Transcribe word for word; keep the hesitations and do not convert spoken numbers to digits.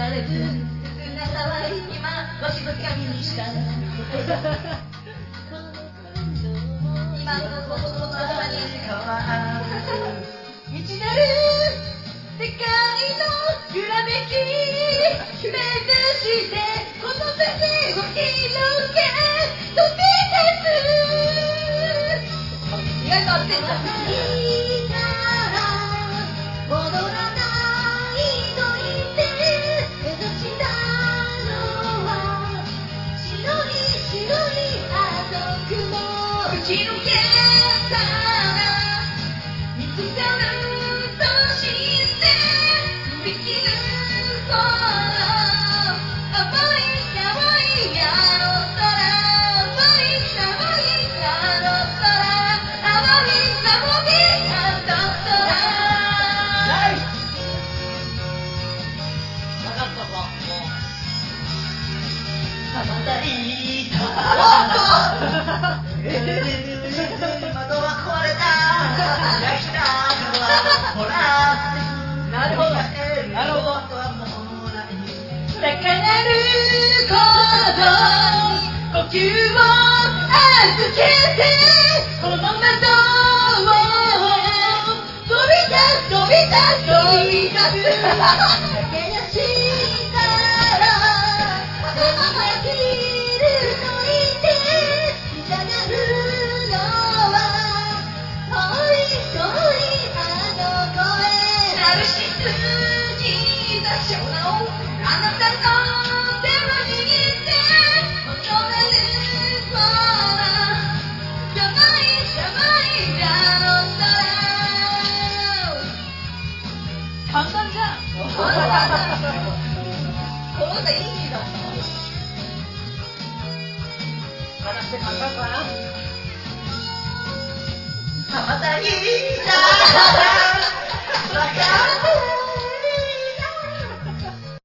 られずなさは今わしの髪にした今のこの言葉に変わる未知なる世界の揺らめき目指してこの風を広げ飛び出す意外と合ってんだ打ち抜けたら見つかるとしてできる頃青い青いあの空青い青いあの空青い青いあの空分かったかもう羽ばたいた窓は壊れた焼きたほらなるほどなるほど高鳴る鼓動呼吸を預けてこの窓を飛び出す飛び出す飛び出す駆け出したらできると言ってなるのは遠い遠いあの声ナルシスに出しょうなをあなたの手を握って求める空狭い狭いあの空簡単じゃんこの歌いいだ話して簡単かな羽ばたいた